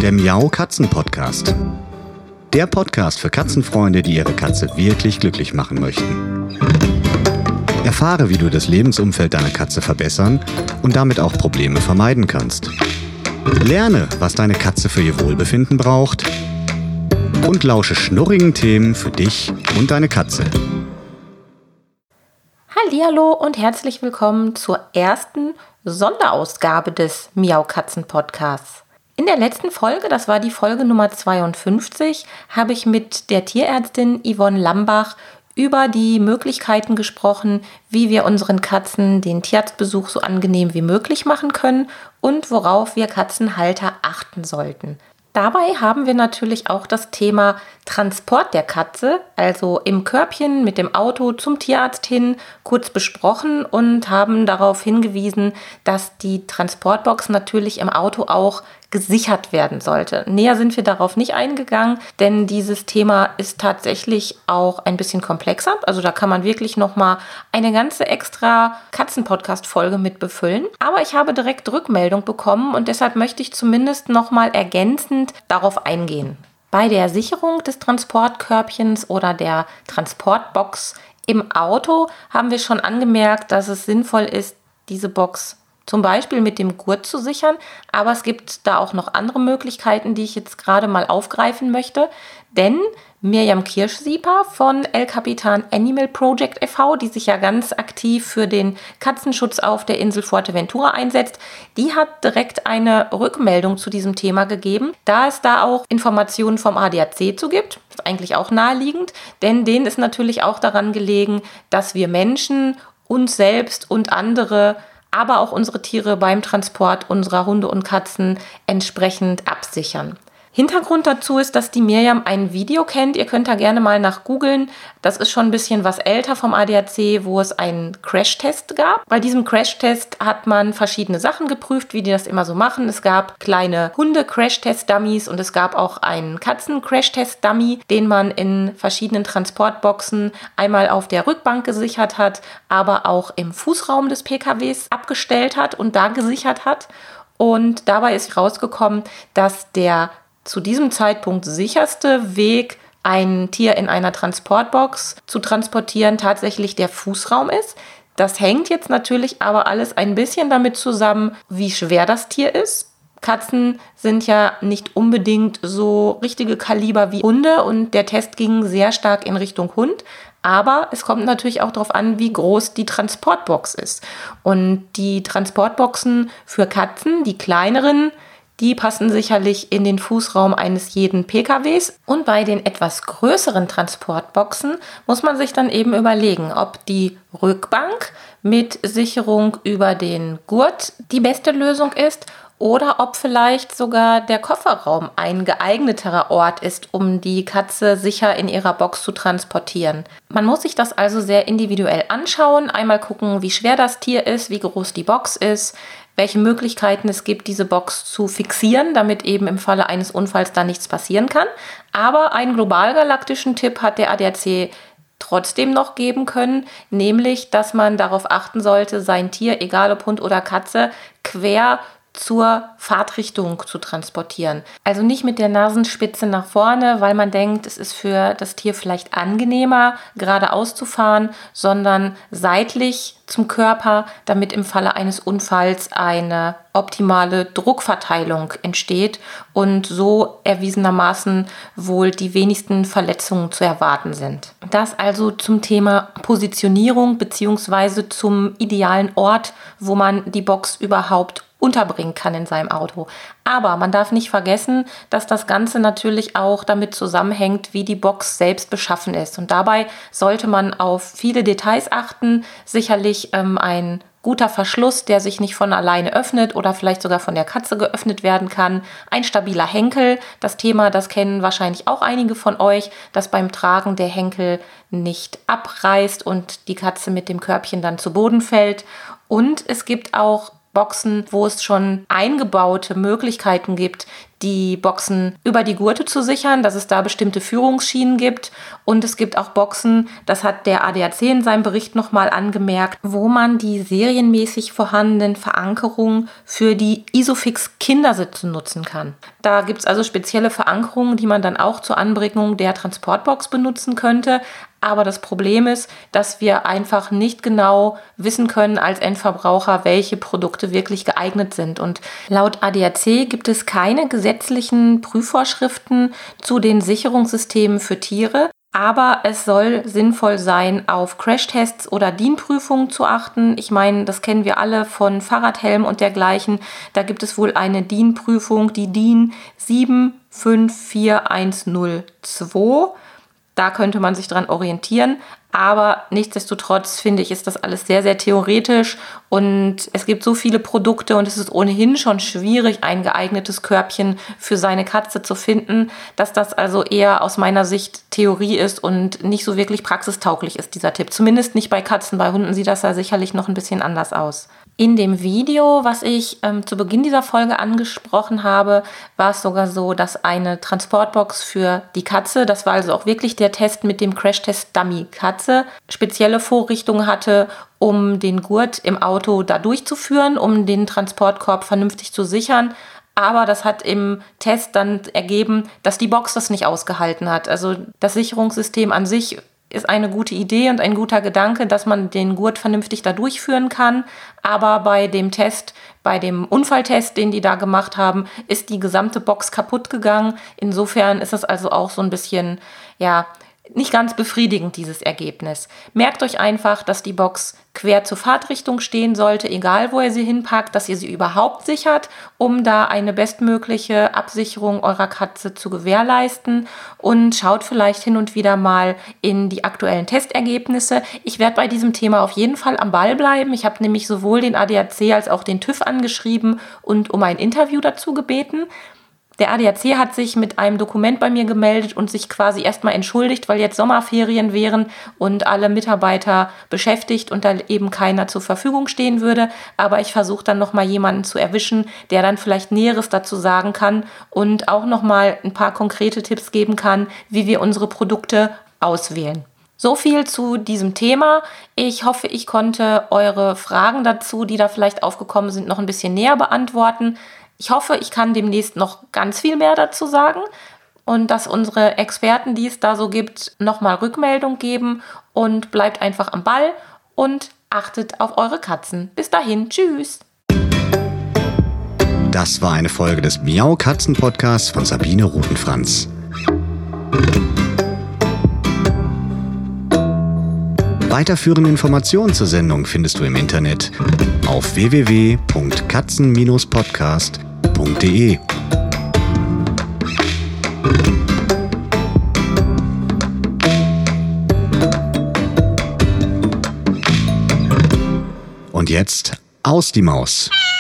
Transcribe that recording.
Der Miau Katzen Podcast. Der Podcast für Katzenfreunde, die ihre Katze wirklich glücklich machen möchten. Erfahre, wie du das Lebensumfeld deiner Katze verbessern und damit auch Probleme vermeiden kannst. Lerne, was deine Katze für ihr Wohlbefinden braucht und lausche schnurrigen Themen für dich und deine Katze. Hallihallo und herzlich willkommen zur ersten Sonderausgabe des Miau Katzen Podcasts. In der letzten Folge, das war die Folge Nummer 52, habe ich mit der Tierärztin Yvonne Lambach über die Möglichkeiten gesprochen, wie wir unseren Katzen den Tierarztbesuch so angenehm wie möglich machen können und worauf wir Katzenhalter achten sollten. Dabei haben wir natürlich auch das Thema Transport der Katze, also im Körbchen mit dem Auto zum Tierarzt hin, kurz besprochen und haben darauf hingewiesen, dass die Transportbox natürlich im Auto auch gesichert werden sollte. Näher sind wir darauf nicht eingegangen, denn dieses Thema ist tatsächlich auch ein bisschen komplexer. Also da kann man wirklich nochmal eine ganze extra Katzen-Podcast-Folge mit befüllen. Aber ich habe direkt Rückmeldung bekommen und deshalb möchte ich zumindest nochmal ergänzend darauf eingehen. Bei der Sicherung des Transportkörbchens oder der Transportbox im Auto haben wir schon angemerkt, dass es sinnvoll ist, diese Box zum Beispiel mit dem Gurt zu sichern, aber es gibt da auch noch andere Möglichkeiten, die ich jetzt gerade mal aufgreifen möchte, denn Mirjam Kirschsieper von El Capitan Animal Project e.V., die sich ja ganz aktiv für den Katzenschutz auf der Insel Fuerteventura einsetzt, die hat direkt eine Rückmeldung zu diesem Thema gegeben, da es da auch Informationen vom ADAC zu gibt. Das ist eigentlich auch naheliegend, denn denen ist natürlich auch daran gelegen, dass wir Menschen, uns selbst und andere, aber auch unsere Tiere beim Transport unserer Hunde und Katzen entsprechend absichern. Hintergrund dazu ist, dass die Mirjam ein Video kennt. Ihr könnt da gerne mal nach googeln. Das ist schon ein bisschen was älter vom ADAC, wo es einen Crashtest gab. Bei diesem Crashtest hat man verschiedene Sachen geprüft, wie die das immer so machen. Es gab kleine Hunde-Crashtest-Dummies und es gab auch einen Katzen-Crashtest-Dummy, den man in verschiedenen Transportboxen einmal auf der Rückbank gesichert hat, aber auch im Fußraum des PKWs abgestellt hat und da gesichert hat. Und dabei ist rausgekommen, dass der zu diesem Zeitpunkt sicherste Weg, ein Tier in einer Transportbox zu transportieren, tatsächlich der Fußraum ist. Das hängt jetzt natürlich aber alles ein bisschen damit zusammen, wie schwer das Tier ist. Katzen sind ja nicht unbedingt so richtige Kaliber wie Hunde und der Test ging sehr stark in Richtung Hund. Aber es kommt natürlich auch darauf an, wie groß die Transportbox ist. Und die Transportboxen für Katzen, die kleineren, die passen sicherlich in den Fußraum eines jeden PKWs. Und bei den etwas größeren Transportboxen muss man sich dann eben überlegen, ob die Rückbank mit Sicherung über den Gurt die beste Lösung ist oder ob vielleicht sogar der Kofferraum ein geeigneterer Ort ist, um die Katze sicher in ihrer Box zu transportieren. Man muss sich das also sehr individuell anschauen, einmal gucken, wie schwer das Tier ist, wie groß die Box ist, welche Möglichkeiten es gibt, diese Box zu fixieren, damit eben im Falle eines Unfalls da nichts passieren kann. Aber einen globalgalaktischen Tipp hat der ADAC trotzdem noch geben können, nämlich, dass man darauf achten sollte, sein Tier, egal ob Hund oder Katze, quer zur Fahrtrichtung zu transportieren. Also nicht mit der Nasenspitze nach vorne, weil man denkt, es ist für das Tier vielleicht angenehmer, geradeaus zu fahren, sondern seitlich zum Körper, damit im Falle eines Unfalls eine optimale Druckverteilung entsteht und so erwiesenermaßen wohl die wenigsten Verletzungen zu erwarten sind. Das also zum Thema Positionierung bzw. zum idealen Ort, wo man die Box überhaupt unterbringen kann in seinem Auto. Aber man darf nicht vergessen, dass das Ganze natürlich auch damit zusammenhängt, wie die Box selbst beschaffen ist. Und dabei sollte man auf viele Details achten. Sicherlich ein guter Verschluss, der sich nicht von alleine öffnet oder vielleicht sogar von der Katze geöffnet werden kann. Ein stabiler Henkel. Das Thema, das kennen wahrscheinlich auch einige von euch, dass beim Tragen der Henkel nicht abreißt und die Katze mit dem Körbchen dann zu Boden fällt. Und es gibt auch Boxen, wo es schon eingebaute Möglichkeiten gibt, die Boxen über die Gurte zu sichern, dass es da bestimmte Führungsschienen gibt. Und es gibt auch Boxen, das hat der ADAC in seinem Bericht nochmal angemerkt, wo man die serienmäßig vorhandenen Verankerungen für die Isofix-Kindersitze nutzen kann. Da gibt es also spezielle Verankerungen, die man dann auch zur Anbringung der Transportbox benutzen könnte. Aber das Problem ist, dass wir einfach nicht genau wissen können als Endverbraucher, welche Produkte wirklich geeignet sind. Und laut ADAC gibt es keine gesetzlichen Prüfvorschriften zu den Sicherungssystemen für Tiere. Aber es soll sinnvoll sein, auf Crashtests oder DIN-Prüfungen zu achten. Ich meine, das kennen wir alle von Fahrradhelmen und dergleichen. Da gibt es wohl eine DIN-Prüfung, die DIN 75412. Da könnte man sich dran orientieren, aber nichtsdestotrotz finde ich, ist das alles sehr, sehr theoretisch und es gibt so viele Produkte und es ist ohnehin schon schwierig, ein geeignetes Körbchen für seine Katze zu finden, dass das also eher aus meiner Sicht Theorie ist und nicht so wirklich praxistauglich ist, dieser Tipp. Zumindest nicht bei Katzen, bei Hunden sieht das ja sicherlich noch ein bisschen anders aus. In dem Video, was ich zu Beginn dieser Folge angesprochen habe, war es sogar so, dass eine Transportbox für die Katze, das war also auch wirklich der Test mit dem Crashtest Dummy Katze, spezielle Vorrichtungen hatte, um den Gurt im Auto da durchzuführen, um den Transportkorb vernünftig zu sichern. Aber das hat im Test dann ergeben, dass die Box das nicht ausgehalten hat. Also das Sicherungssystem an sich ist eine gute Idee und ein guter Gedanke, dass man den Gurt vernünftig da durchführen kann. Aber bei dem Test, bei dem Unfalltest, den die da gemacht haben, ist die gesamte Box kaputt gegangen. Insofern ist es also auch so ein bisschen, nicht ganz befriedigend, dieses Ergebnis. Merkt euch einfach, dass die Box quer zur Fahrtrichtung stehen sollte, egal wo ihr sie hinpackt, dass ihr sie überhaupt sichert, um da eine bestmögliche Absicherung eurer Katze zu gewährleisten, und schaut vielleicht hin und wieder mal in die aktuellen Testergebnisse. Ich werde bei diesem Thema auf jeden Fall am Ball bleiben. Ich habe nämlich sowohl den ADAC als auch den TÜV angeschrieben und um ein Interview dazu gebeten. Der ADAC hat sich mit einem Dokument bei mir gemeldet und sich quasi erstmal entschuldigt, weil jetzt Sommerferien wären und alle Mitarbeiter beschäftigt und da eben keiner zur Verfügung stehen würde. Aber ich versuche dann nochmal jemanden zu erwischen, der dann vielleicht Näheres dazu sagen kann und auch nochmal ein paar konkrete Tipps geben kann, wie wir unsere Produkte auswählen. So viel zu diesem Thema. Ich hoffe, ich konnte eure Fragen dazu, die da vielleicht aufgekommen sind, noch ein bisschen näher beantworten. Ich hoffe, ich kann demnächst noch ganz viel mehr dazu sagen und dass unsere Experten, die es da so gibt, nochmal Rückmeldung geben, und bleibt einfach am Ball und achtet auf eure Katzen. Bis dahin, tschüss! Das war eine Folge des Miau Katzen Podcasts von Sabine Rutenfranz. Weiterführende Informationen zur Sendung findest du im Internet auf www.katzen-podcast.de. Und jetzt aus die Maus.